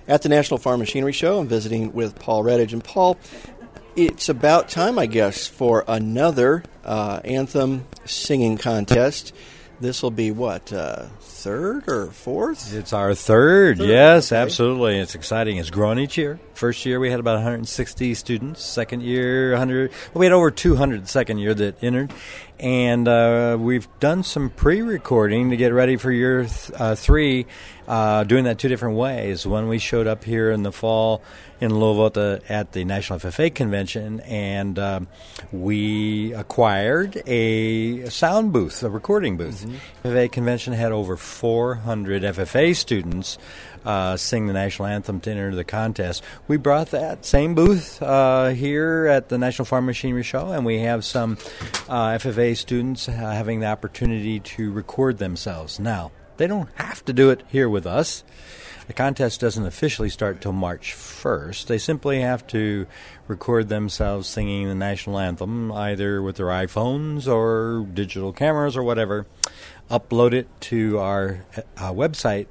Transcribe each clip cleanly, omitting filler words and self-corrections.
at the National Farm Machinery Show. I'm visiting with Paul Redditch. And Paul, it's about time, I guess, for another anthem singing contest. This will be, third or fourth? It's our third, yes, okay. Absolutely. It's exciting. It's growing each year. First year we had about 160 students. Second year, 100. Well, we had over 200 the second year that entered. And we've done some pre-recording to get ready for year three, doing that two different ways. One, we showed up here in the fall in Louisville at the National FFA Convention, and we acquired a sound booth, a recording booth. Mm-hmm. FFA Convention had over 400 FFA students sing the national anthem to enter the contest. We brought that same booth here at the National Farm Machinery Show, and we have some FFA students having the opportunity to record themselves. Now, they don't have to do it here with us. The contest doesn't officially start till March 1st. They simply have to record themselves singing the national anthem, either with their iPhones or digital cameras or whatever, upload it to our website,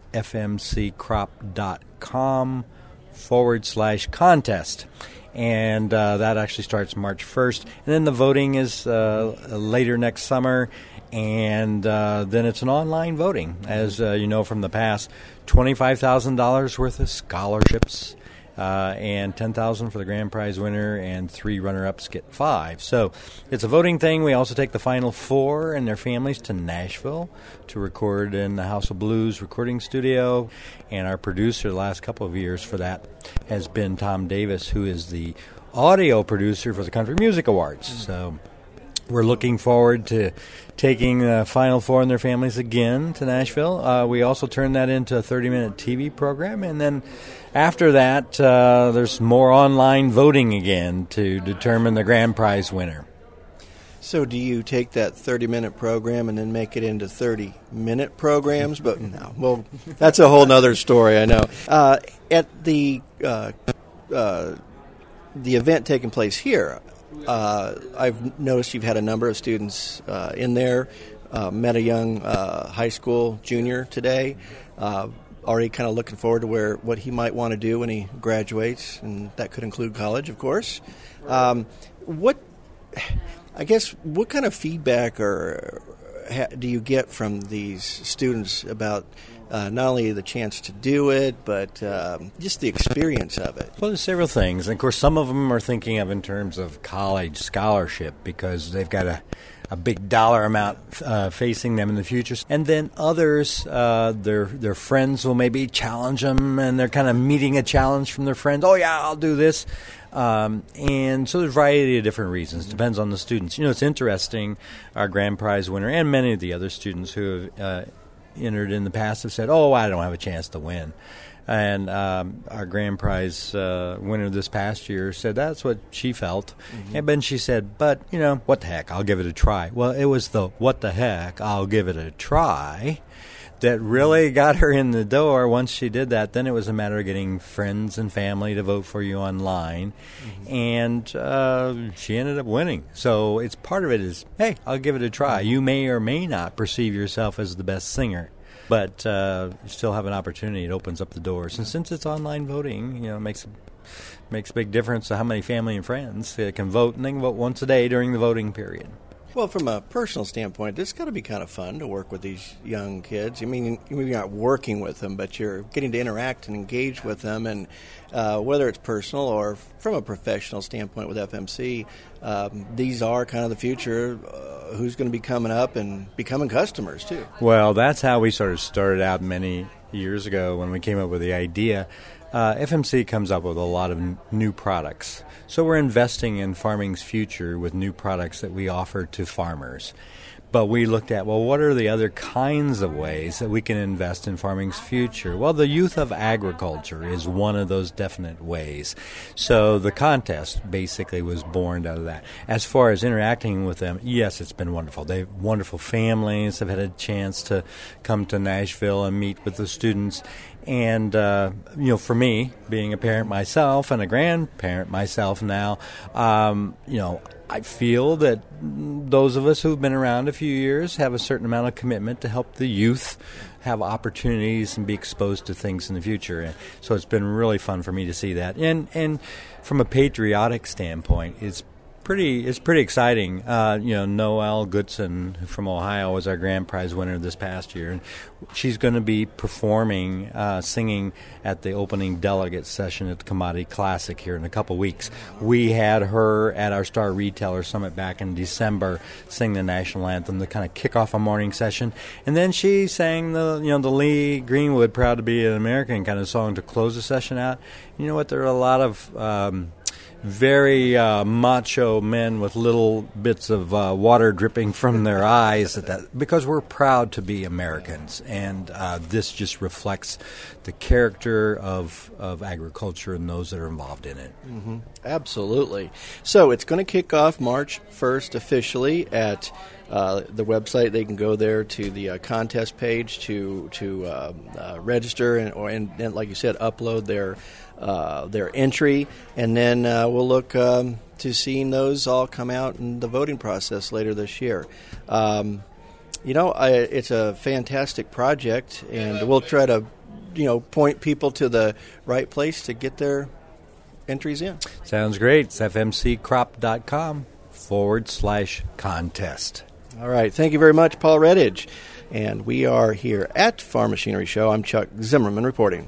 fmccrop.com/contest. And that actually starts March 1st. And then the voting is later next summer. And then it's an online voting, as you know from the past. $25,000 worth of scholarships and $10,000 for the grand prize winner, and 3 runner-ups get 5. So it's a voting thing. We also take the final 4 and their families to Nashville to record in the House of Blues recording studio. And our producer the last couple of years for that has been Tom Davis, who is the audio producer for the Country Music Awards. So we're looking forward to taking the Final 4 and their families again to Nashville. We also turned that into a 30-minute TV program. And then after that, there's more online voting again to determine the grand prize winner. So do you take that 30-minute program and then make it into 30-minute programs? But no, well, that's a whole other story, I know. At the event taking place here, I've noticed you've had a number of students in there, met a young high school junior today, already kind of looking forward to what he might want to do when he graduates, and that could include college, of course. What kind of feedback do you get from these students about not only the chance to do it, but just the experience of it? Well, there's several things. And of course, some of them are thinking of in terms of college scholarship because they've got a big dollar amount facing them in the future. And then others, their friends will maybe challenge them, and they're kind of meeting a challenge from their friends. Oh, yeah, I'll do this. And so there's a variety of different reasons. Depends on the students. You know, it's interesting, our grand prize winner and many of the other students who have entered in the past have said, oh, I don't have a chance to win. And our grand prize winner this past year said that's what she felt. Mm-hmm. And then she said, but, you know, what the heck, I'll give it a try. Well, it was the what the heck, I'll give it a try that really got her in the door. Once she did that, then it was a matter of getting friends and family to vote for you online. Mm-hmm. And she ended up winning. So it's part of it is, hey, I'll give it a try. You may or may not perceive yourself as the best singer, but you still have an opportunity. It opens up the doors. And since it's online voting, you know, it makes a big difference to how many family and friends can vote, and they can vote once a day during the voting period. Well, from a personal standpoint, it's got to be kind of fun to work with these young kids. I mean, you're not working with them, but you're getting to interact and engage with them. And whether it's personal or from a professional standpoint with FMC, these are kind of the future. Who's going to be coming up and becoming customers, too? Well, that's how we sort of started out many years ago when we came up with the idea. FMC comes up with a lot of new products. So we're investing in farming's future with new products that we offer to farmers. But we looked at, well, what are the other kinds of ways that we can invest in farming's future? Well, the Youth of Agriculture is one of those definite ways. So the contest basically was born out of that. As far as interacting with them, yes, it's been wonderful. They have wonderful families. Have had a chance to come to Nashville and meet with the students. And, for me, being a parent myself and a grandparent myself now, I feel that those of us who've been around a few years have a certain amount of commitment to help the youth have opportunities and be exposed to things in the future. And so it's been really fun for me to see that. And from a patriotic standpoint, it's pretty exciting. Noelle Goodson from Ohio was our grand prize winner this past year, and she's going to be performing, singing at the opening delegate session at the Commodity Classic here in a couple weeks. We had her at our Star Retailer Summit back in December sing the national anthem to kind of kick off a morning session, and then she sang the Lee Greenwood "Proud to Be an American" kind of song to close the session out. You know what? There are a lot of very macho men with little bits of water dripping from their eyes at that, because we're proud to be Americans, and this just reflects the character of agriculture and those that are involved in it. Mm-hmm. Absolutely. So it's going to kick off March 1st officially at the website. They can go there to the contest page to register and like you said, upload their entry, and then we'll look to seeing those all come out in the voting process later this year. It's a fantastic project, and we'll try to point people to the right place to get their entries in. Sounds great. It's fmccrop.com/contest. All right. Thank you very much, Paul Redditch. And we are here at Farm Machinery Show. I'm Chuck Zimmerman reporting.